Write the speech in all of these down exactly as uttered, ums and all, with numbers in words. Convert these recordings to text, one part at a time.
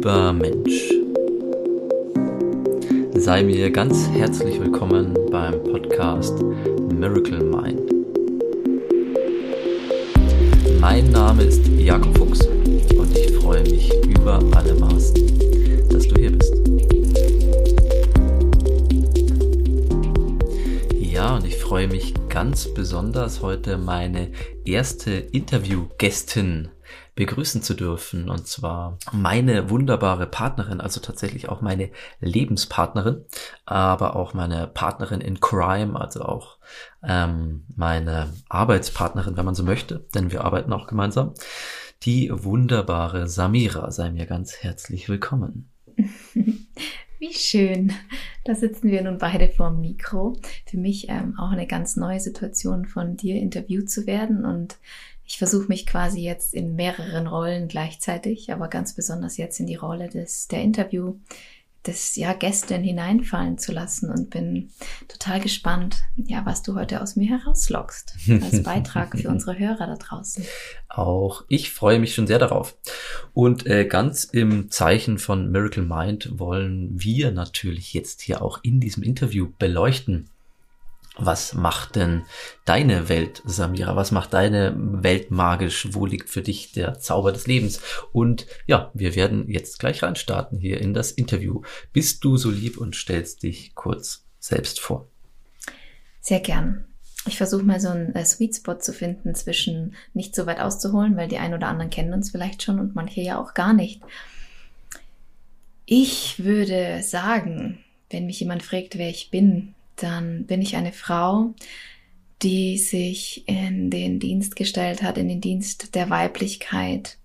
Lieber Mensch, sei mir ganz herzlich willkommen beim Podcast Miracle Mind. Mein Name ist Jakob Fuchs und ich freue mich über alle Maßen, dass du hier bist. Ja, und ich freue mich ganz besonders, heute meine erste Interviewgästin begrüßen zu dürfen, und zwar meine wunderbare Partnerin, also tatsächlich auch meine Lebenspartnerin, aber auch meine Partnerin in Crime, also auch ähm, meine Arbeitspartnerin, wenn man so möchte, denn wir arbeiten auch gemeinsam, die wunderbare Samira. Sei mir ganz herzlich willkommen. Wie schön. Da sitzen wir nun beide vor dem Mikro. Für mich ähm, auch eine ganz neue Situation, von dir interviewt zu werden, und ich versuche mich quasi jetzt in mehreren Rollen gleichzeitig, aber ganz besonders jetzt in die Rolle des der Interview, des ja Gästin hineinfallen zu lassen, und bin total gespannt, ja, was du heute aus mir herauslockst als Beitrag für unsere Hörer da draußen. Auch ich freue mich schon sehr darauf. Und äh, ganz im Zeichen von Miracle Mind wollen wir natürlich jetzt hier auch in diesem Interview beleuchten: Was macht denn deine Welt, Samira? Was macht deine Welt magisch? Wo liegt für dich der Zauber des Lebens? Und ja, wir werden jetzt gleich reinstarten hier in das Interview. Bist du so lieb und stellst dich kurz selbst vor? Sehr gern. Ich versuche mal so einen äh, Sweet Spot zu finden, zwischen nicht so weit auszuholen, weil die einen oder anderen kennen uns vielleicht schon und manche ja auch gar nicht. Ich würde sagen, wenn mich jemand fragt, wer ich bin, dann bin ich eine Frau, die sich in den Dienst gestellt hat, in den Dienst der Weiblichkeit.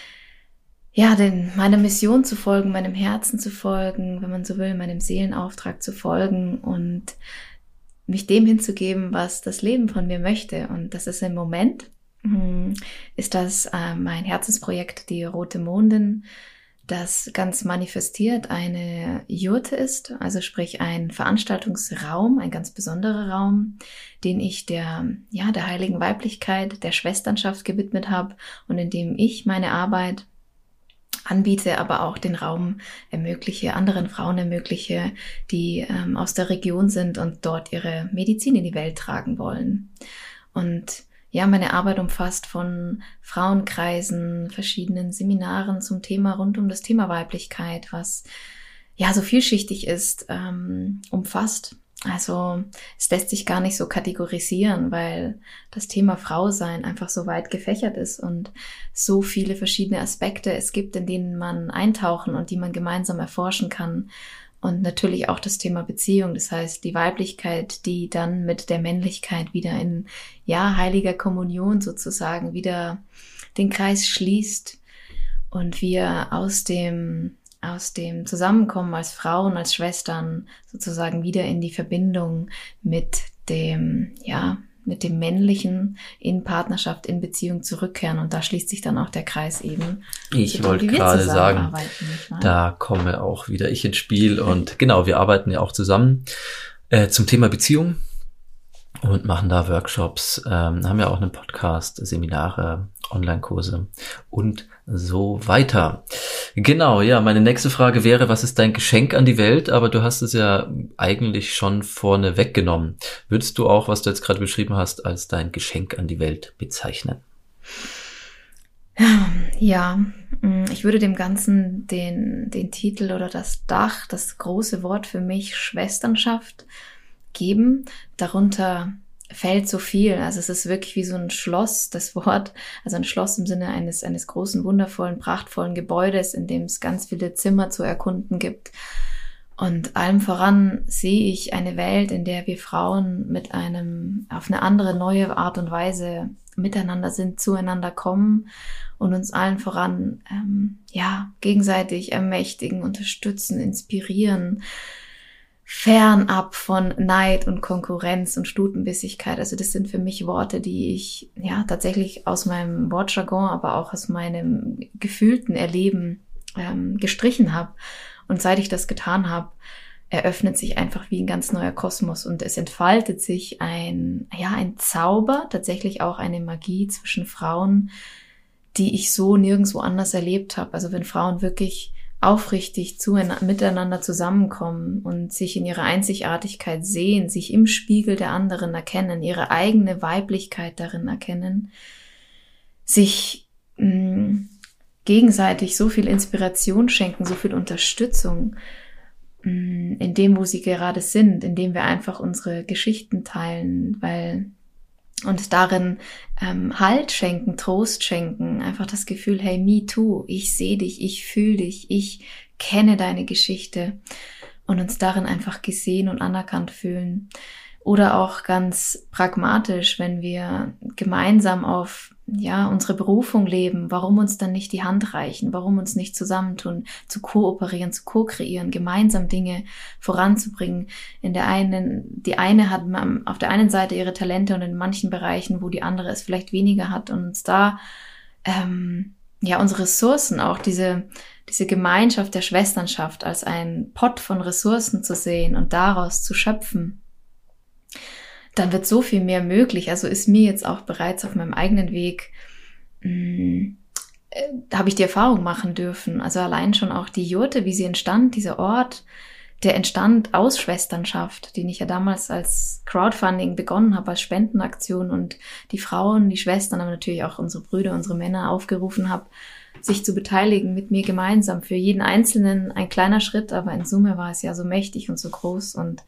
Ja, denn meiner Mission zu folgen, meinem Herzen zu folgen, wenn man so will, meinem Seelenauftrag zu folgen und mich dem hinzugeben, was das Leben von mir möchte. Und das ist im Moment, ist das äh, mein Herzensprojekt, die Rote Mondin, das ganz manifestiert eine Jurte ist, also sprich ein Veranstaltungsraum, ein ganz besonderer Raum, den ich der, ja, der heiligen Weiblichkeit, der Schwesternschaft gewidmet habe und in dem ich meine Arbeit anbiete, aber auch den Raum ermögliche, anderen Frauen ermögliche, die ähm, aus der Region sind und dort ihre Medizin in die Welt tragen wollen. Und ja, meine Arbeit umfasst von Frauenkreisen, verschiedenen Seminaren zum Thema rund um das Thema Weiblichkeit, was ja so vielschichtig ist, ähm, umfasst. Also es lässt sich gar nicht so kategorisieren, weil das Thema Frausein einfach so weit gefächert ist und so viele verschiedene Aspekte es gibt, in denen man eintauchen und die man gemeinsam erforschen kann. Und natürlich auch das Thema Beziehung, das heißt die Weiblichkeit, die dann mit der Männlichkeit wieder in, ja, heiliger Kommunion sozusagen wieder den Kreis schließt und wir aus dem, aus dem Zusammenkommen als Frauen, als Schwestern sozusagen wieder in die Verbindung mit dem, ja, mit dem Männlichen in Partnerschaft, in Beziehung zurückkehren. Und da schließt sich dann auch der Kreis eben. Ich wollte gerade sagen, da komme auch wieder ich ins Spiel. Und genau, wir arbeiten ja auch zusammen äh, zum Thema Beziehung und machen da Workshops, ähm, haben ja auch einen Podcast, Seminare, Online-Kurse und so weiter. Genau, ja, meine nächste Frage wäre: Was ist dein Geschenk an die Welt? Aber du hast es ja eigentlich schon vorne weggenommen. Würdest du auch, was du jetzt gerade beschrieben hast, als dein Geschenk an die Welt bezeichnen? Ja, ich würde dem Ganzen den, den Titel oder das Dach, das große Wort für mich, Schwesternschaft, geben. Darunter fällt so viel. Also es ist wirklich wie so ein Schloss, das Wort, also ein Schloss im Sinne eines, eines großen, wundervollen, prachtvollen Gebäudes, in dem es ganz viele Zimmer zu erkunden gibt. Und allem voran sehe ich eine Welt, in der wir Frauen mit einem, auf eine andere, neue Art und Weise miteinander sind, zueinander kommen und uns allen voran, ähm, ja, gegenseitig ermächtigen, unterstützen, inspirieren, fernab von Neid und Konkurrenz und Stutenbissigkeit. Also das sind für mich Worte, die ich ja tatsächlich aus meinem Wortjargon, aber auch aus meinem gefühlten Erleben ähm, gestrichen habe. Und seit ich das getan habe, eröffnet sich einfach wie ein ganz neuer Kosmos und es entfaltet sich ein, ja, ein Zauber, tatsächlich auch eine Magie zwischen Frauen, die ich so nirgendwo anders erlebt habe. Also wenn Frauen wirklich aufrichtig zu, miteinander zusammenkommen und sich in ihrer Einzigartigkeit sehen, sich im Spiegel der anderen erkennen, ihre eigene Weiblichkeit darin erkennen, sich mh, gegenseitig so viel Inspiration schenken, so viel Unterstützung mh, in dem, wo sie gerade sind, indem wir einfach unsere Geschichten teilen, weil und darin ähm, Halt schenken, Trost schenken, einfach das Gefühl, hey, me too, ich sehe dich, ich fühle dich, ich kenne deine Geschichte und uns darin einfach gesehen und anerkannt fühlen. Oder auch ganz pragmatisch, wenn wir gemeinsam auf ja unsere Berufung leben, warum uns dann nicht die Hand reichen, warum uns nicht zusammentun, zu kooperieren, zu ko-kreieren, gemeinsam Dinge voranzubringen. In der einen, die eine hat auf der einen Seite ihre Talente und in manchen Bereichen, wo die andere es vielleicht weniger hat und uns da ähm, ja unsere Ressourcen, auch diese diese Gemeinschaft der Schwesternschaft als ein Pott von Ressourcen zu sehen und daraus zu schöpfen, dann wird so viel mehr möglich. Also ist mir jetzt auch bereits auf meinem eigenen Weg, mh, äh, habe ich die Erfahrung machen dürfen. Also allein schon auch die Jurte, wie sie entstand, dieser Ort, der entstand aus Schwesternschaft, den ich ja damals als Crowdfunding begonnen habe, als Spendenaktion und die Frauen, die Schwestern, aber natürlich auch unsere Brüder, unsere Männer aufgerufen habe, sich zu beteiligen mit mir gemeinsam. Für jeden Einzelnen ein kleiner Schritt, aber in Summe war es ja so mächtig und so groß und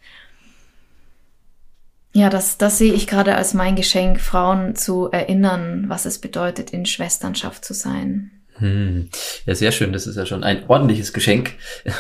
ja, das, das sehe ich gerade als mein Geschenk, Frauen zu erinnern, was es bedeutet, in Schwesternschaft zu sein. Hm. Ja, sehr schön. Das ist ja schon ein ordentliches Geschenk.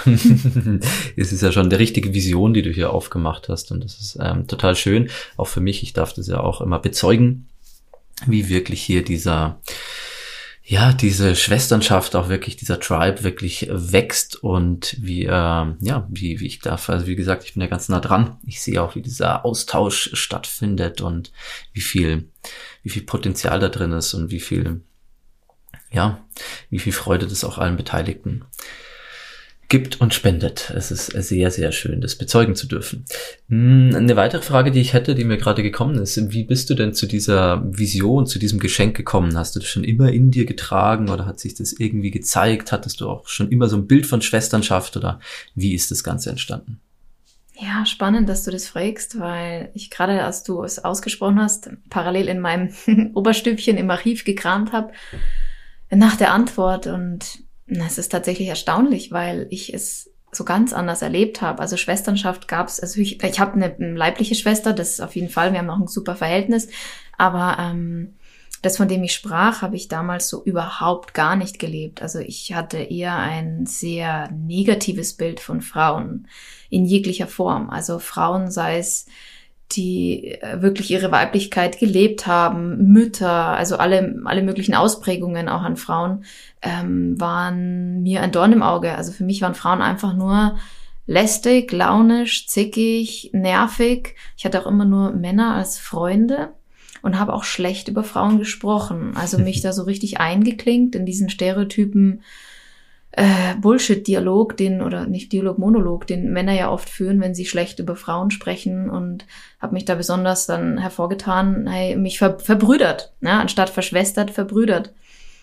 Es ist ja schon die richtige Vision, die du hier aufgemacht hast. Und das ist ähm, total schön. Auch für mich, ich darf das ja auch immer bezeugen, wie wirklich hier dieser ja, diese Schwesternschaft, auch wirklich dieser Tribe wirklich wächst und wie, äh, ja, wie, wie ich darf, also wie gesagt, ich bin ja ganz nah dran. Ich sehe auch, wie dieser Austausch stattfindet und wie viel, wie viel Potenzial da drin ist und wie viel, ja, wie viel Freude das auch allen Beteiligten gibt und spendet. Es ist sehr, sehr schön, das bezeugen zu dürfen. Eine weitere Frage, die ich hätte, die mir gerade gekommen ist, wie bist du denn zu dieser Vision, zu diesem Geschenk gekommen? Hast du das schon immer in dir getragen oder hat sich das irgendwie gezeigt? Hattest du auch schon immer so ein Bild von Schwesternschaft oder wie ist das Ganze entstanden? Ja, spannend, dass du das fragst, weil ich gerade, als du es ausgesprochen hast, parallel in meinem Oberstübchen im Archiv gekramt habe, nach der Antwort und es ist tatsächlich erstaunlich, weil ich es so ganz anders erlebt habe. Also Schwesternschaft gab es, also ich, ich habe eine, eine leibliche Schwester, das ist auf jeden Fall, wir haben auch ein super Verhältnis, aber ähm, das, von dem ich sprach, habe ich damals so überhaupt gar nicht gelebt. Also ich hatte eher ein sehr negatives Bild von Frauen in jeglicher Form. Also Frauen, sei es die wirklich ihre Weiblichkeit gelebt haben, Mütter, also alle alle möglichen Ausprägungen auch an Frauen, ähm, waren mir ein Dorn im Auge. Also für mich waren Frauen einfach nur lästig, launisch, zickig, nervig. Ich hatte auch immer nur Männer als Freunde und habe auch schlecht über Frauen gesprochen. Also mich da so richtig eingeklinkt in diesen Stereotypen, Äh, Bullshit-Dialog, den, oder nicht Dialog, Monolog, den Männer ja oft führen, wenn sie schlecht über Frauen sprechen und habe mich da besonders dann hervorgetan, hey, mich ver- verbrüdert, ne? Anstatt verschwestert, verbrüdert.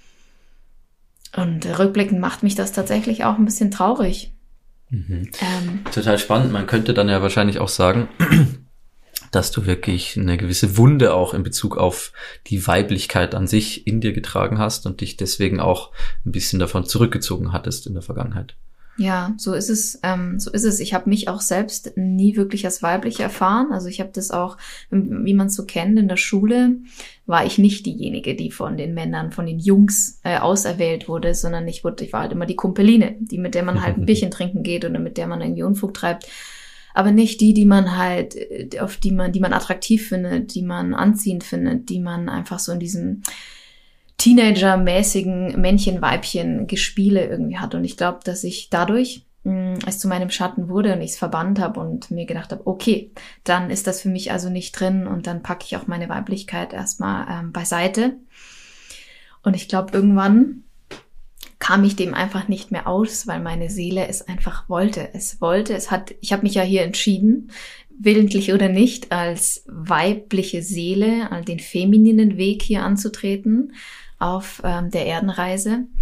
Und rückblickend macht mich das tatsächlich auch ein bisschen traurig. Mhm. Ähm, Total spannend. Man könnte dann ja wahrscheinlich auch sagen, dass du wirklich eine gewisse Wunde auch in Bezug auf die Weiblichkeit an sich in dir getragen hast und dich deswegen auch ein bisschen davon zurückgezogen hattest in der Vergangenheit. Ja, so ist es. Ähm, so ist es. Ich habe mich auch selbst nie wirklich als weiblich erfahren. Also ich habe das auch, wie man es so kennt, in der Schule war ich nicht diejenige, die von den Männern, von den Jungs äh, auserwählt wurde, sondern ich wurde, ich war halt immer die Kumpeline, die mit der man halt ein Bierchen trinken geht oder mit der man irgendwie Unfug treibt. Aber nicht die, die man halt, auf die man, die man attraktiv findet, die man anziehend findet, die man einfach so in diesem Teenager-mäßigen Männchen-Weibchen-Gespiele irgendwie hat. Und ich glaube, dass ich dadurch mh, es zu meinem Schatten wurde und ich es verbannt habe und mir gedacht habe, okay, dann ist das für mich also nicht drin und dann packe ich auch meine Weiblichkeit erstmal ähm, beiseite. Und ich glaube, irgendwann kam ich dem einfach nicht mehr aus, weil meine Seele es einfach wollte. Es wollte, es hat, ich habe mich ja hier entschieden, willentlich oder nicht, als weibliche Seele, den femininen Weg hier anzutreten auf ähm, der Erdenreise.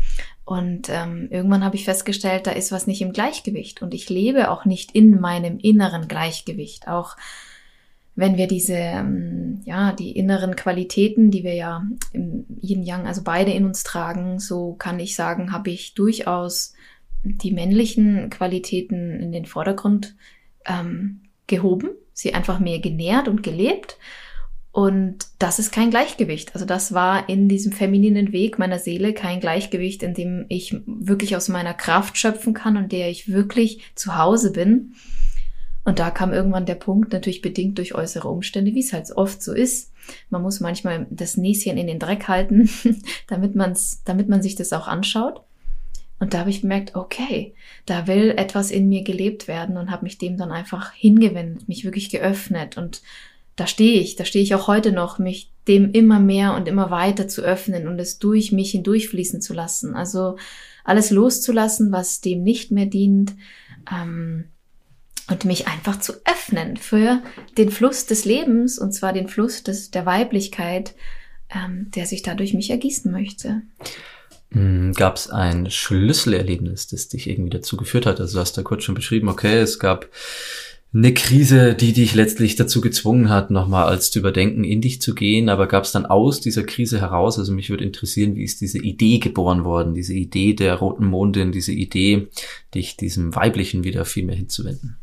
Und ähm, irgendwann habe ich festgestellt, da ist was nicht im Gleichgewicht. Und ich lebe auch nicht in meinem inneren Gleichgewicht. Auch wenn wir diese, ähm, ja, die inneren Qualitäten, die wir ja im Yin-Yang, also beide in uns tragen, so kann ich sagen, habe ich durchaus die männlichen Qualitäten in den Vordergrund ähm, gehoben, sie einfach mehr genährt und gelebt. Und das ist kein Gleichgewicht. Also das war in diesem femininen Weg meiner Seele kein Gleichgewicht, in dem ich wirklich aus meiner Kraft schöpfen kann und der ich wirklich zu Hause bin. Und da kam irgendwann der Punkt, natürlich bedingt durch äußere Umstände, wie es halt oft so ist. Man muss manchmal das Näschen in den Dreck halten, damit man's, damit man sich das auch anschaut. Und da habe ich gemerkt, okay, da will etwas in mir gelebt werden und habe mich dem dann einfach hingewendet, mich wirklich geöffnet. Und da stehe ich, da stehe ich auch heute noch, mich dem immer mehr und immer weiter zu öffnen und es durch mich hindurchfließen zu lassen. Also alles loszulassen, was dem nicht mehr dient, ähm, und mich einfach zu öffnen für den Fluss des Lebens, und zwar den Fluss des, der Weiblichkeit, ähm, der sich dadurch mich ergießen möchte. Gab es ein Schlüsselerlebnis, das dich irgendwie dazu geführt hat? Also du hast da kurz schon beschrieben, okay, es gab eine Krise, die dich letztlich dazu gezwungen hat, nochmal als zu überdenken, in dich zu gehen. Aber gab es dann aus dieser Krise heraus, also mich würde interessieren, wie ist diese Idee geboren worden, diese Idee der roten Mondin, diese Idee, dich diesem Weiblichen wieder viel mehr hinzuwenden?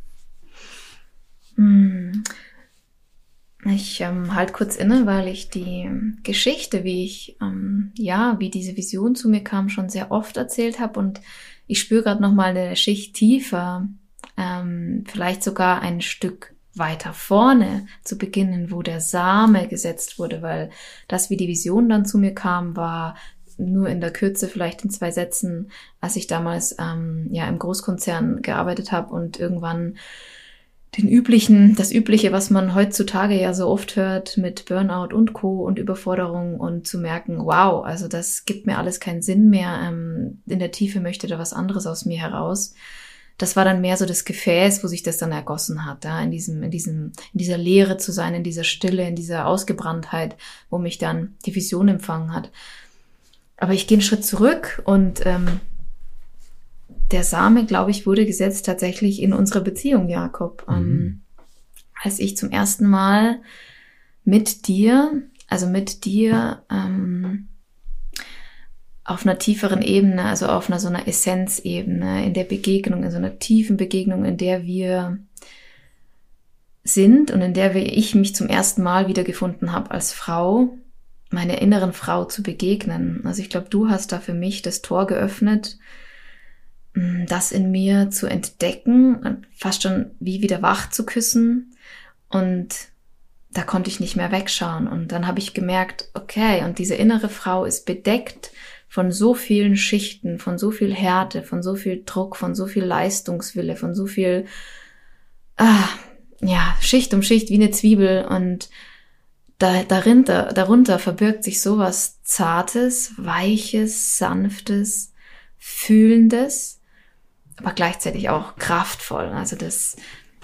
Hm. Ich ähm, halt kurz inne, weil ich die Geschichte, wie ich, ähm, ja, wie diese Vision zu mir kam, schon sehr oft erzählt habe, und ich spüre gerade nochmal eine Schicht tiefer, ähm, vielleicht sogar ein Stück weiter vorne zu beginnen, wo der Same gesetzt wurde, weil das, wie die Vision dann zu mir kam, war nur in der Kürze, vielleicht in zwei Sätzen, als ich damals ähm, ja im Großkonzern gearbeitet habe und irgendwann den üblichen, das Übliche, was man heutzutage ja so oft hört mit Burnout und Co. und Überforderung, und zu merken, wow, also das gibt mir alles keinen Sinn mehr, ähm, in der Tiefe möchte da was anderes aus mir heraus. Das war dann mehr so das Gefäß, wo sich das dann ergossen hat, ja, in diesem, in diesem, in dieser Leere zu sein, in dieser Stille, in dieser Ausgebranntheit, wo mich dann die Vision empfangen hat. Aber ich gehe einen Schritt zurück und ähm, der Same, glaube ich, wurde gesetzt tatsächlich in unserer Beziehung, Jakob. Mhm. Ähm, als ich zum ersten Mal mit dir, also mit dir ähm, auf einer tieferen Ebene, also auf einer so einer Essenzebene, in der Begegnung, in so einer tiefen Begegnung, in der wir sind und in der ich mich zum ersten Mal wiedergefunden habe als Frau, meiner inneren Frau zu begegnen. Also ich glaube, du hast da für mich das Tor geöffnet, das in mir zu entdecken, fast schon wie wieder wach zu küssen, und da konnte ich nicht mehr wegschauen. Und dann habe ich gemerkt, okay, und diese innere Frau ist bedeckt von so vielen Schichten, von so viel Härte, von so viel Druck, von so viel Leistungswille, von so viel, ah, ja, Schicht um Schicht wie eine Zwiebel, und da, darunter, darunter verbirgt sich sowas Zartes, Weiches, Sanftes, Fühlendes, aber gleichzeitig auch kraftvoll. Also das,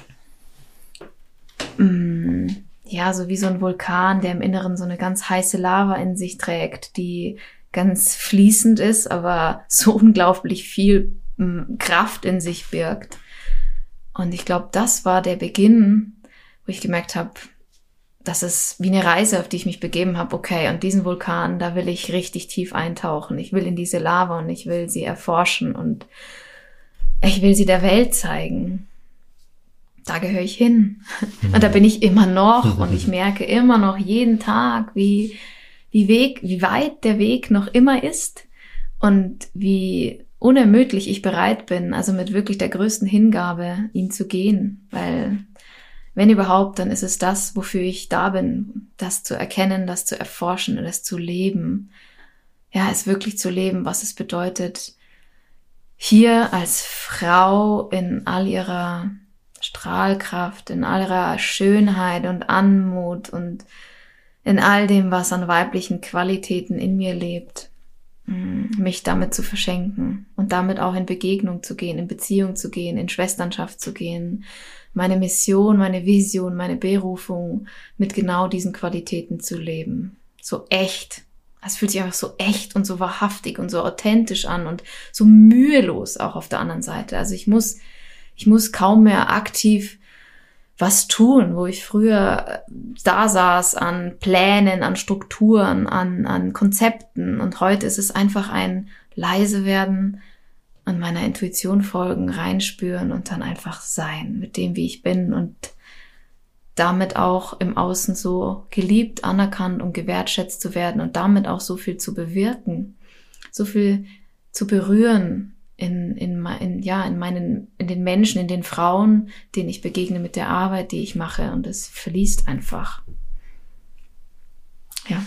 mh, ja, so wie so ein Vulkan, der im Inneren so eine ganz heiße Lava in sich trägt, die ganz fließend ist, aber so unglaublich viel mh, Kraft in sich birgt. Und ich glaube, das war der Beginn, wo ich gemerkt habe, das ist wie eine Reise, auf die ich mich begeben habe. Okay, und diesen Vulkan, da will ich richtig tief eintauchen. Ich will in diese Lava und ich will sie erforschen und ich will sie der Welt zeigen. Da gehöre ich hin. Mhm. Und da bin ich immer noch, mhm. und ich merke immer noch jeden Tag, wie, wie Weg, wie weit der Weg noch immer ist und wie unermüdlich ich bereit bin, also mit wirklich der größten Hingabe, ihn zu gehen, weil wenn überhaupt, dann ist es das, wofür ich da bin, das zu erkennen, das zu erforschen, das zu leben. Ja, es wirklich zu leben, was es bedeutet, hier als Frau in all ihrer Strahlkraft, in all ihrer Schönheit und Anmut und in all dem, was an weiblichen Qualitäten in mir lebt, mich damit zu verschenken und damit auch in Begegnung zu gehen, in Beziehung zu gehen, in Schwesternschaft zu gehen, meine Mission, meine Vision, meine Berufung mit genau diesen Qualitäten zu leben. So echt Es fühlt sich einfach so echt und so wahrhaftig und so authentisch an und so mühelos auch auf der anderen Seite. Also ich muss, ich muss kaum mehr aktiv was tun, wo ich früher da saß an Plänen, an Strukturen, an, an Konzepten. Und heute ist es einfach ein leise werden, an meiner Intuition folgen, reinspüren und dann einfach sein mit dem, wie ich bin und damit auch im Außen so geliebt, anerkannt und gewertschätzt zu werden und damit auch so viel zu bewirken, so viel zu berühren in, in, in, ja, in meinen, in den Menschen, in den Frauen, denen ich begegne mit der Arbeit, die ich mache, und es fließt einfach. Ja.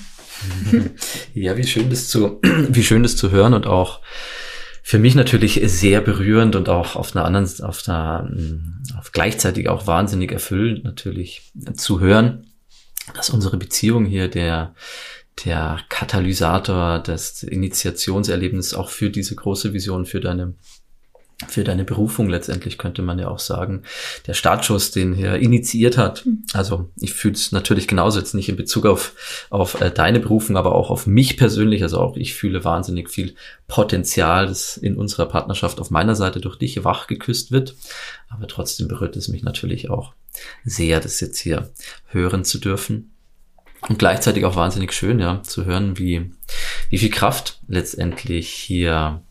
Ja, wie schön das zu, wie schön das zu hören und auch für mich natürlich sehr berührend und auch auf einer anderen, auf einer, auf gleichzeitig auch wahnsinnig erfüllend natürlich zu hören, dass unsere Beziehung hier der, der Katalysator des Initiationserlebnisses auch für diese große Vision, für deine, für deine Berufung letztendlich, könnte man ja auch sagen, der Startschuss, den er initiiert hat. Also ich fühle es natürlich genauso, jetzt nicht in Bezug auf, auf äh, deine Berufung, aber auch auf mich persönlich. Also auch ich fühle wahnsinnig viel Potenzial, das in unserer Partnerschaft auf meiner Seite durch dich wach geküsst wird. Aber trotzdem berührt es mich natürlich auch sehr, das jetzt hier hören zu dürfen. Und gleichzeitig auch wahnsinnig schön, ja, zu hören, wie, wie viel Kraft letztendlich hier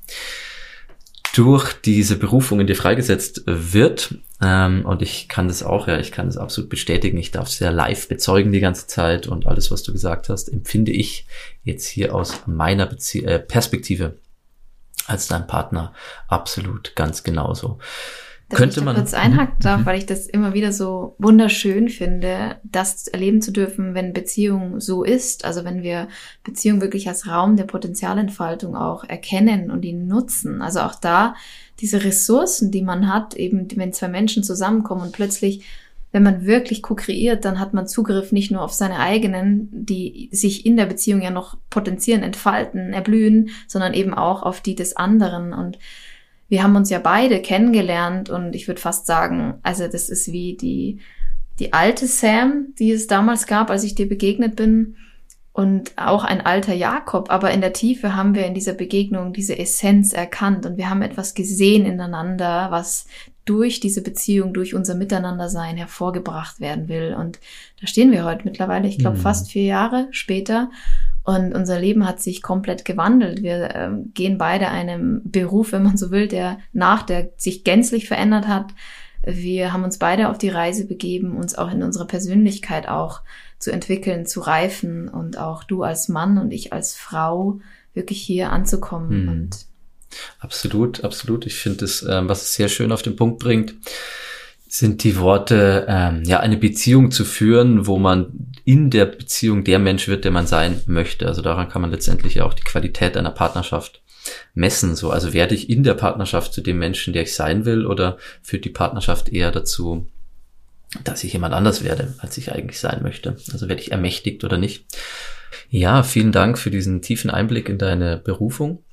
durch diese Berufung in dir freigesetzt wird. Ähm, und ich kann das auch, ja, ich kann das absolut bestätigen. Ich darf es ja live bezeugen die ganze Zeit, und alles, was du gesagt hast, empfinde ich jetzt hier aus meiner Bezie- äh, Perspektive als dein Partner absolut ganz genauso. Dass Könnte ich da man kurz einhaken darf, weil ich das immer wieder so wunderschön finde, das erleben zu dürfen, wenn Beziehung so ist. Also wenn wir Beziehung wirklich als Raum der Potenzialentfaltung auch erkennen und ihn nutzen. Also auch da diese Ressourcen, die man hat, eben wenn zwei Menschen zusammenkommen und plötzlich, wenn man wirklich ko-kreiert, dann hat man Zugriff nicht nur auf seine eigenen, die sich in der Beziehung ja noch potenzieren, entfalten, erblühen, sondern eben auch auf die des anderen. Und wir haben uns ja beide kennengelernt, und ich würde fast sagen, also das ist wie die, die alte Sam, die es damals gab, als ich dir begegnet bin, und auch ein alter Jakob. Aber in der Tiefe haben wir in dieser Begegnung diese Essenz erkannt, und wir haben etwas gesehen ineinander, was durch diese Beziehung, durch unser Miteinandersein hervorgebracht werden will. Und da stehen wir heute mittlerweile, ich glaube, mhm. fast vier Jahre später. Und unser Leben hat sich komplett gewandelt. Wir ähm, gehen beide einem Beruf, wenn man so will, der nach, der sich gänzlich verändert hat. Wir haben uns beide auf die Reise begeben, uns auch in unserer Persönlichkeit auch zu entwickeln, zu reifen, und auch du als Mann und ich als Frau wirklich hier anzukommen. Hm. Und absolut, absolut. Ich finde es, ähm, was es sehr schön auf den Punkt bringt, sind die Worte, ähm, ja, eine Beziehung zu führen, wo man in der Beziehung der Mensch wird, der man sein möchte. Also daran kann man letztendlich auch die Qualität einer Partnerschaft messen. So, also werde ich in der Partnerschaft zu dem Menschen, der ich sein will, oder führt die Partnerschaft eher dazu, dass ich jemand anders werde, als ich eigentlich sein möchte? Also werde ich ermächtigt oder nicht? Ja, vielen Dank für diesen tiefen Einblick in deine Berufung.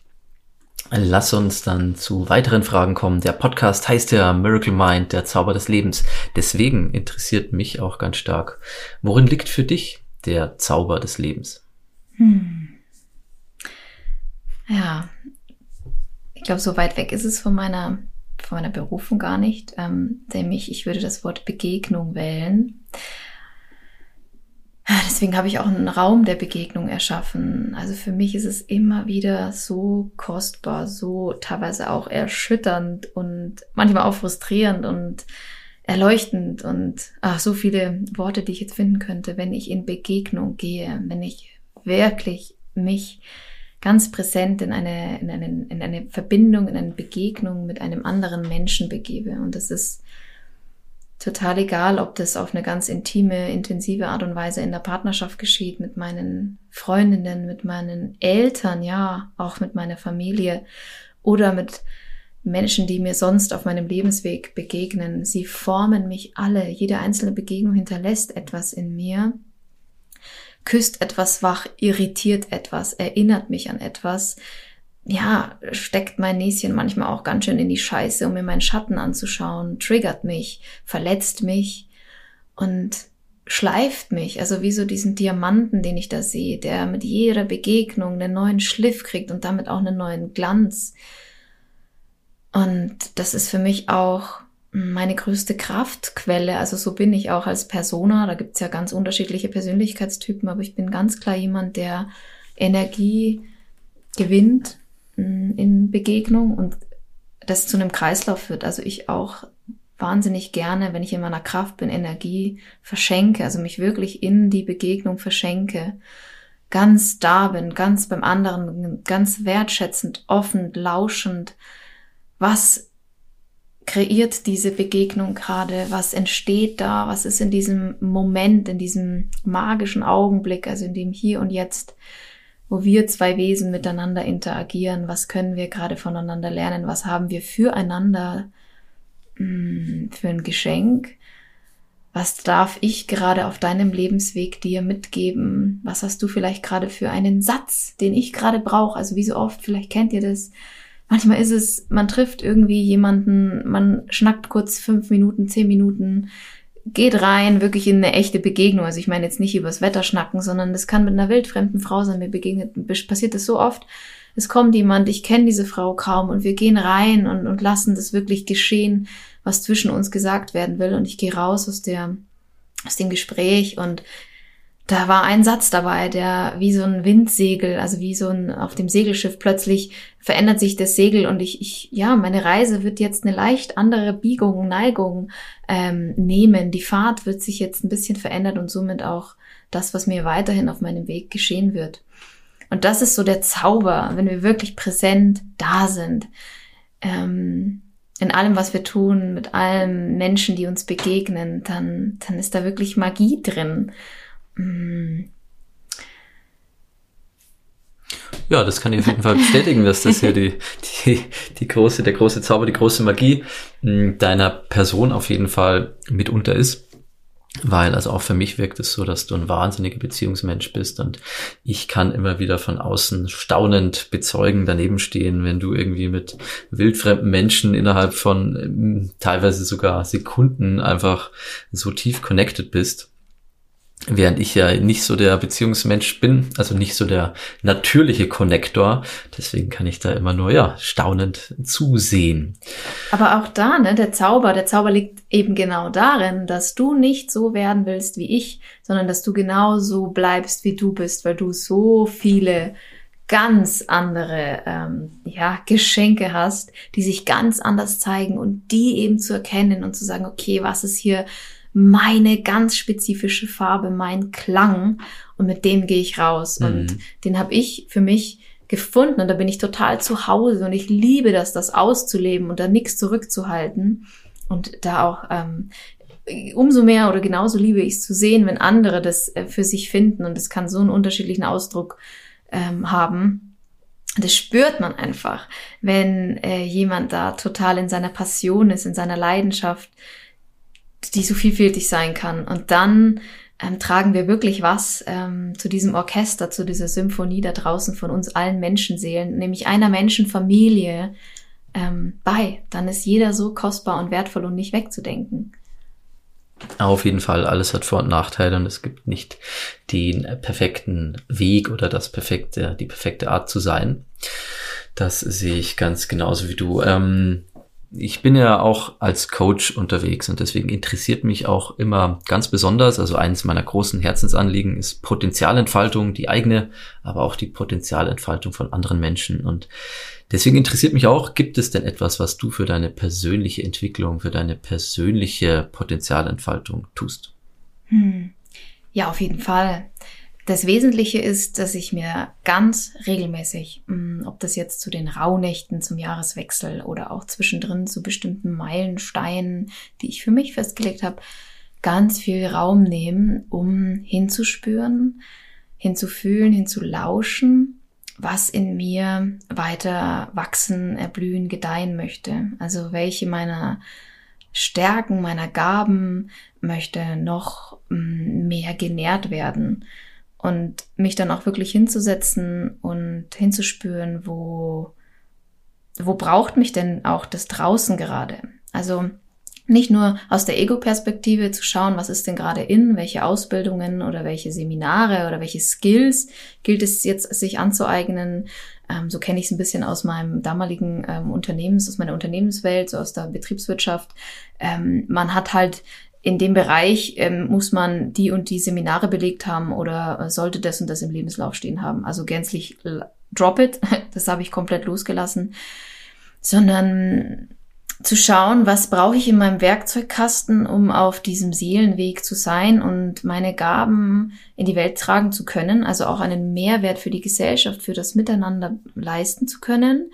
Lass uns dann zu weiteren Fragen kommen. Der Podcast heißt ja Miracle Mind, der Zauber des Lebens. Deswegen interessiert mich auch ganz stark, worin liegt für dich der Zauber des Lebens? Hm. Ja, ich glaube, so weit weg ist es von meiner, von meiner Berufung gar nicht. Ähm, nämlich, ich würde das Wort Begegnung wählen. Deswegen habe ich auch einen Raum der Begegnung erschaffen. Also für mich ist es immer wieder so kostbar, so teilweise auch erschütternd und manchmal auch frustrierend und erleuchtend und ach, so viele Worte, die ich jetzt finden könnte, wenn ich in Begegnung gehe, wenn ich wirklich mich ganz präsent in eine, in eine, in eine Verbindung, in eine Begegnung mit einem anderen Menschen begebe. Und das ist total egal, ob das auf eine ganz intime, intensive Art und Weise in der Partnerschaft geschieht, mit meinen Freundinnen, mit meinen Eltern, ja, auch mit meiner Familie oder mit Menschen, die mir sonst auf meinem Lebensweg begegnen. Sie formen mich alle. Jede einzelne Begegnung hinterlässt etwas in mir, küsst etwas wach, irritiert etwas, erinnert mich an etwas, ja, steckt mein Näschen manchmal auch ganz schön in die Scheiße, um mir meinen Schatten anzuschauen, triggert mich, verletzt mich und schleift mich, also wie so diesen Diamanten, den ich da sehe, der mit jeder Begegnung einen neuen Schliff kriegt und damit auch einen neuen Glanz. Und das ist für mich auch meine größte Kraftquelle, also so bin ich auch als Persona, da gibt's ja ganz unterschiedliche Persönlichkeitstypen, aber ich bin ganz klar jemand, der Energie gewinnt in Begegnung und das zu einem Kreislauf führt, also ich auch wahnsinnig gerne, wenn ich in meiner Kraft bin, Energie verschenke, also mich wirklich in die Begegnung verschenke, ganz da bin, ganz beim anderen, ganz wertschätzend, offen, lauschend. Was kreiert diese Begegnung gerade? Was entsteht da? Was ist in diesem Moment, in diesem magischen Augenblick, also in dem Hier und Jetzt, wo wir zwei Wesen miteinander interagieren? Was können wir gerade voneinander lernen? Was haben wir füreinander für ein Geschenk? Was darf ich gerade auf deinem Lebensweg dir mitgeben? Was hast du vielleicht gerade für einen Satz, den ich gerade brauche? Also wie so oft, vielleicht kennt ihr das. Manchmal ist es, man trifft irgendwie jemanden, man schnackt kurz fünf Minuten, zehn Minuten, geht rein, wirklich in eine echte Begegnung. Also ich meine jetzt nicht übers Wetter schnacken, sondern das kann mit einer wildfremden Frau sein. Mir begegnet, passiert das so oft. Es kommt jemand, ich kenne diese Frau kaum und wir gehen rein und, und lassen das wirklich geschehen, was zwischen uns gesagt werden will. Und ich gehe raus aus der, aus dem Gespräch und da war ein Satz dabei, der wie so ein Windsegel, also wie so ein, auf dem Segelschiff plötzlich verändert sich das Segel und ich, ich, ja, meine Reise wird jetzt eine leicht andere Biegung, Neigung ähm, nehmen. Die Fahrt wird sich jetzt ein bisschen verändert und somit auch das, was mir weiterhin auf meinem Weg geschehen wird. Und das ist so der Zauber, wenn wir wirklich präsent da sind, ähm, in allem, was wir tun, mit allen Menschen, die uns begegnen, dann, dann ist da wirklich Magie drin. Ja, das kann ich auf jeden Fall bestätigen, dass das hier die, die, die große, der große Zauber, die große Magie deiner Person auf jeden Fall mitunter ist. Weil, also auch für mich wirkt es so, dass du ein wahnsinniger Beziehungsmensch bist und ich kann immer wieder von außen staunend bezeugen, daneben stehen, wenn du irgendwie mit wildfremden Menschen innerhalb von teilweise sogar Sekunden einfach so tief connected bist. Während ich ja nicht so der Beziehungsmensch bin, also nicht so der natürliche Connector, deswegen kann ich da immer nur, ja, staunend zusehen. Aber auch da, ne, der Zauber, der Zauber liegt eben genau darin, dass du nicht so werden willst wie ich, sondern dass du genau so bleibst, wie du bist, weil du so viele ganz andere, ähm, ja, Geschenke hast, die sich ganz anders zeigen und die eben zu erkennen und zu sagen, okay, was ist hier meine ganz spezifische Farbe, mein Klang und mit dem gehe ich raus. Mhm. Und den habe ich für mich gefunden und da bin ich total zu Hause und ich liebe das, das auszuleben und da nichts zurückzuhalten und da auch ähm, umso mehr oder genauso liebe ich es zu sehen, wenn andere das äh, für sich finden und es kann so einen unterschiedlichen Ausdruck ähm, haben. Das spürt man einfach, wenn äh, jemand da total in seiner Passion ist, in seiner Leidenschaft, die so vielfältig sein kann. Und dann ähm, tragen wir wirklich was ähm, zu diesem Orchester, zu dieser Symphonie da draußen von uns allen Menschenseelen, nämlich einer Menschenfamilie ähm, bei. Dann ist jeder so kostbar und wertvoll und nicht wegzudenken. Auf jeden Fall, alles hat Vor- und Nachteile und es gibt nicht den perfekten Weg oder das perfekte, die perfekte Art zu sein. Das sehe ich ganz genauso wie du. Ähm, Ich bin ja auch als Coach unterwegs und deswegen interessiert mich auch immer ganz besonders, also eines meiner großen Herzensanliegen ist Potenzialentfaltung, die eigene, aber auch die Potenzialentfaltung von anderen Menschen. Und deswegen interessiert mich auch, gibt es denn etwas, was du für deine persönliche Entwicklung, für deine persönliche Potenzialentfaltung tust? Hm. Ja, auf jeden Fall. Das Wesentliche ist, dass ich mir ganz regelmäßig, ob das jetzt zu den Rauhnächten zum Jahreswechsel oder auch zwischendrin zu bestimmten Meilensteinen, die ich für mich festgelegt habe, ganz viel Raum nehme, um hinzuspüren, hinzufühlen, hinzulauschen, was in mir weiter wachsen, erblühen, gedeihen möchte. Also welche meiner Stärken, meiner Gaben möchte noch mehr genährt werden. Und mich dann auch wirklich hinzusetzen und hinzuspüren, wo, wo braucht mich denn auch das draußen gerade? Also Nicht nur aus der Ego-Perspektive zu schauen, was ist denn gerade in, welche Ausbildungen oder welche Seminare oder welche Skills gilt es jetzt, sich anzueignen. Ähm, so kenne ich es ein bisschen aus meinem damaligen ähm, Unternehmens, aus meiner Unternehmenswelt, so aus der Betriebswirtschaft. Ähm, man hat halt in dem Bereich, ähm, muss man die und die Seminare belegt haben oder äh, sollte das und das im Lebenslauf stehen haben. Also gänzlich äh, drop it, das habe ich komplett losgelassen. Sondern zu schauen, was brauche ich in meinem Werkzeugkasten, um auf diesem Seelenweg zu sein und meine Gaben in die Welt tragen zu können, also auch einen Mehrwert für die Gesellschaft, für das Miteinander leisten zu können.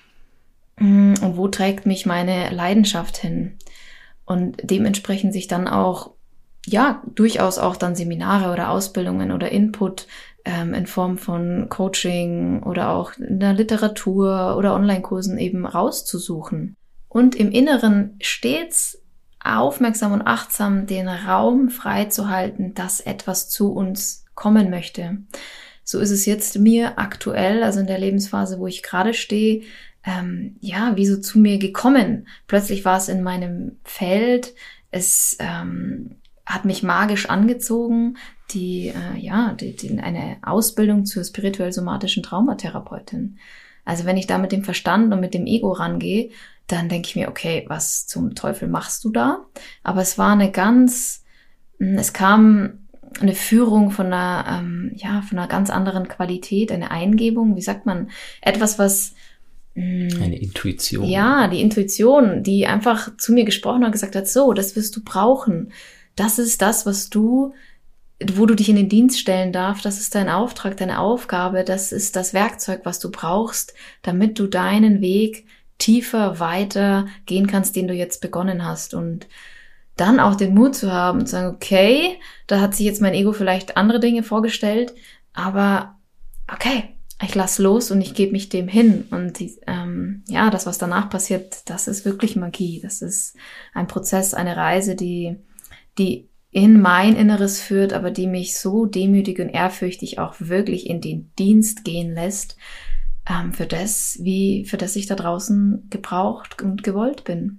Und wo trägt mich meine Leidenschaft hin? Und dementsprechend sich dann auch, ja, durchaus auch dann Seminare oder Ausbildungen oder Input ähm, in Form von Coaching oder auch in der Literatur oder Online-Kursen eben rauszusuchen. Und im Inneren stets aufmerksam und achtsam den Raum freizuhalten, dass etwas zu uns kommen möchte. So ist es jetzt mir aktuell, also in der Lebensphase, wo ich gerade stehe, ähm, ja, wie so zu mir gekommen. Plötzlich war es in meinem Feld, es ähm, hat mich magisch angezogen, die, äh, ja, die, die, eine Ausbildung zur spirituell-somatischen Traumatherapeutin. Also wenn ich da mit dem Verstand und mit dem Ego rangehe, dann denke ich mir, okay, was zum Teufel machst du da? Aber es war eine ganz, es kam eine Führung von einer, ähm, ja, von einer ganz anderen Qualität, eine Eingebung, wie sagt man, etwas, was mh, eine Intuition. Ja, die Intuition, die einfach zu mir gesprochen hat und gesagt hat, so, das wirst du brauchen. Das ist das, was du, wo du dich in den Dienst stellen darfst, das ist dein Auftrag, deine Aufgabe, das ist das Werkzeug, was du brauchst, damit du deinen Weg tiefer, weiter gehen kannst, den du jetzt begonnen hast. Und dann auch den Mut zu haben und zu sagen, okay, da hat sich jetzt mein Ego vielleicht andere Dinge vorgestellt, aber okay, ich lass los und ich gebe mich dem hin. Und die, ähm, ja, das, was danach passiert, das ist wirklich Magie. Das ist ein Prozess, eine Reise, die, die in mein Inneres führt, aber die mich so demütig und ehrfürchtig auch wirklich in den Dienst gehen lässt, ähm, für das, wie, für das ich da draußen gebraucht und gewollt bin.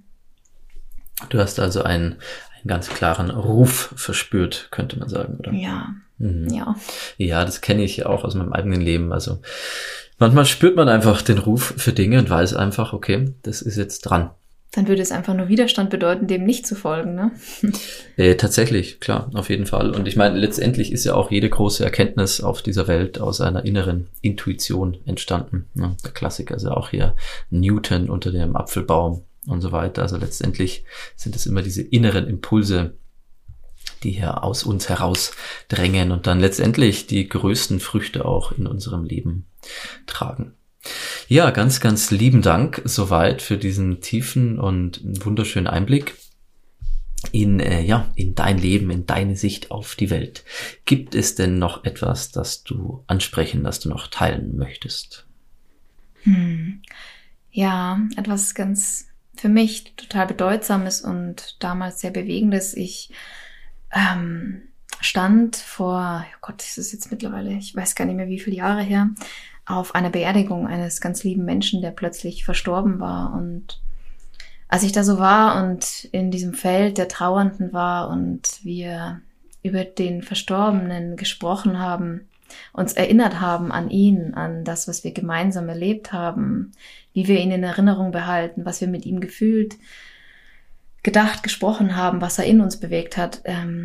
Du hast also einen, einen ganz klaren Ruf verspürt, könnte man sagen, oder? Ja, mhm. ja. Ja, das kenne ich auch aus meinem eigenen Leben. Also manchmal spürt man einfach den Ruf für Dinge und weiß einfach, okay, das ist jetzt dran. Dann würde es einfach nur Widerstand bedeuten, dem nicht zu folgen, ne? Äh, tatsächlich, klar, auf jeden Fall. Und ich meine, letztendlich ist ja auch jede große Erkenntnis auf dieser Welt aus einer inneren Intuition entstanden. Ne? Der Klassiker ist ja auch hier Newton unter dem Apfelbaum und so weiter. Also letztendlich sind es immer diese inneren Impulse, die hier aus uns heraus drängen und dann letztendlich die größten Früchte auch in unserem Leben tragen. Ja, ganz, ganz lieben Dank soweit für diesen tiefen und wunderschönen Einblick in, äh, ja, in dein Leben, in deine Sicht auf die Welt. Gibt es denn noch etwas, das du ansprechen, das du noch teilen möchtest? Hm. Ja, etwas ganz für mich total Bedeutsames und damals sehr Bewegendes. Ich ähm, stand vor, oh Gott, das ist jetzt mittlerweile, ich weiß gar nicht mehr, wie viele Jahre her, auf einer Beerdigung eines ganz lieben Menschen, der plötzlich verstorben war. Und als ich da so war und in diesem Feld der Trauernden war und wir über den Verstorbenen gesprochen haben, uns erinnert haben an ihn, an das, was wir gemeinsam erlebt haben, wie wir ihn in Erinnerung behalten, was wir mit ihm gefühlt, gedacht, gesprochen haben, was er in uns bewegt hat.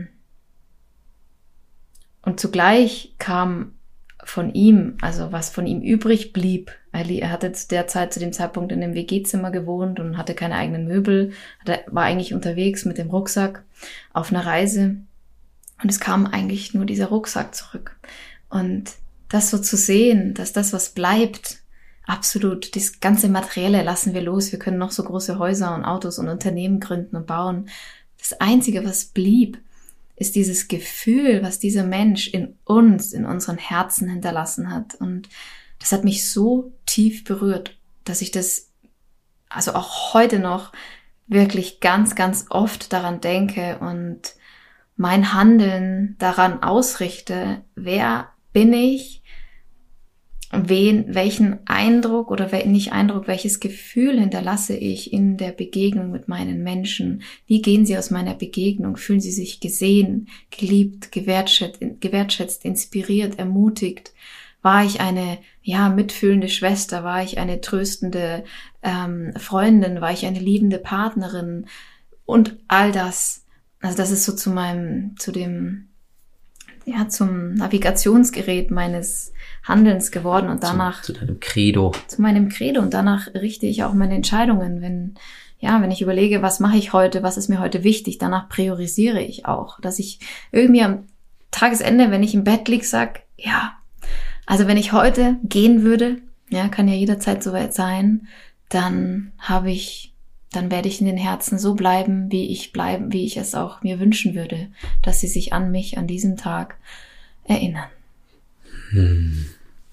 Und zugleich kam von ihm, also was von ihm übrig blieb. Er hatte zu der Zeit, zu dem Zeitpunkt in einem W G-Zimmer gewohnt und hatte keine eigenen Möbel, war eigentlich unterwegs mit dem Rucksack auf einer Reise und es kam eigentlich nur dieser Rucksack zurück. Und das so zu sehen, dass das, was bleibt, absolut, das ganze Materielle lassen wir los. Wir können noch so große Häuser und Autos und Unternehmen gründen und bauen. Das Einzige, was blieb, ist dieses Gefühl, was dieser Mensch in uns, in unseren Herzen hinterlassen hat. Und das hat mich so tief berührt, dass ich das, also auch heute noch, wirklich ganz, ganz oft daran denke und mein Handeln daran ausrichte, wer bin ich, wen, welchen Eindruck oder nicht Eindruck, welches Gefühl hinterlasse ich in der Begegnung mit meinen Menschen? Wie gehen sie aus meiner Begegnung? Fühlen sie sich gesehen, geliebt, gewertschätzt, gewertschätzt, inspiriert, ermutigt? War ich eine, ja, mitfühlende Schwester? War ich eine tröstende ähm, Freundin? War ich eine liebende Partnerin? Und all das, also das ist so zu meinem, zu dem, ja, zum Navigationsgerät meines Handelns geworden und danach zu, zu deinem Credo. Zu meinem Credo und danach richte ich auch meine Entscheidungen, wenn, ja, wenn ich überlege, was mache ich heute, was ist mir heute wichtig, danach priorisiere ich auch, dass ich irgendwie am Tagesende, wenn ich im Bett liege, sag, ja, also wenn ich heute gehen würde, ja, kann ja jederzeit soweit sein, dann habe ich, dann werde ich in den Herzen so bleiben, wie ich bleiben, wie ich es auch mir wünschen würde, dass sie sich an mich an diesem Tag erinnern. Hm.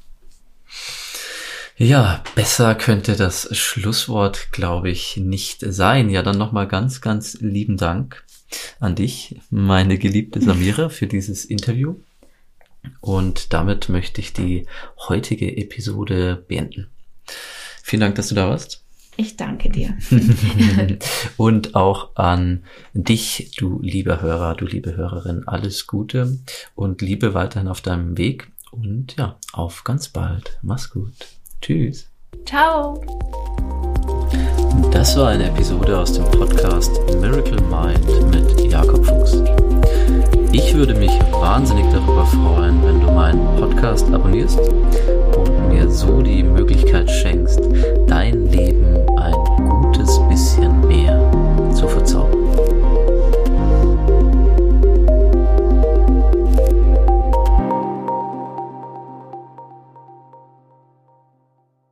Ja, besser könnte das Schlusswort, glaube ich, nicht sein. Ja, dann nochmal ganz, ganz lieben Dank an dich, meine geliebte Samira, für dieses Interview. Und damit möchte ich die heutige Episode beenden. Vielen Dank, dass du da warst. Ich danke dir. Und auch an dich, du lieber Hörer, du liebe Hörerin, alles Gute und Liebe weiterhin auf deinem Weg. Und ja, auf ganz bald. Mach's gut. Tschüss. Ciao. Das war eine Episode aus dem Podcast Miracle Mind mit Jakob Fuchs. Ich würde mich wahnsinnig darüber freuen, wenn du meinen Podcast abonnierst und mir so die Möglichkeit schenkst,